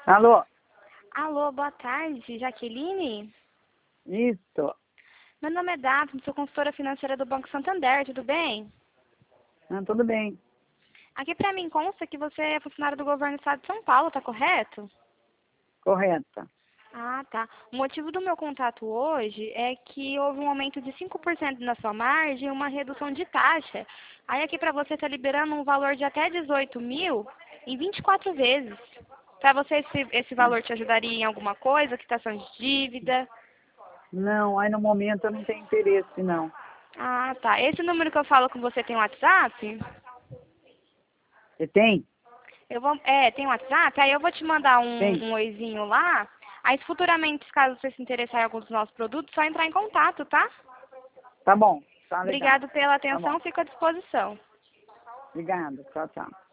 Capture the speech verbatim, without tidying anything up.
Alô? Alô, boa tarde, Jaqueline? Isso. Meu nome é Daphne, sou consultora financeira do Banco Santander, tudo bem? Ah, tudo bem. Aqui pra mim consta que você é funcionário do governo do estado de São Paulo, tá correto? Correta. Ah, tá. O motivo do meu contato hoje é que houve um aumento de cinco por cento na sua margem e uma redução de taxa. Aí aqui pra você tá liberando um valor de até dezoito mil em vinte e quatro vezes. Pra você esse, esse valor te ajudaria em alguma coisa, quitação de dívida? Não, aí no momento eu não tenho interesse, não. Ah, tá. Esse número que eu falo com você tem WhatsApp? Você tem? Eu vou, é, tem WhatsApp? Aí eu vou te mandar Tem. um, um oizinho lá. Aí, futuramente, caso você se interessar em algum dos nossos produtos, só entrar em contato, tá? Tá bom. Tá legal. Obrigado pela Tá bom. atenção, fico à disposição. Obrigada. Tchau, tchau.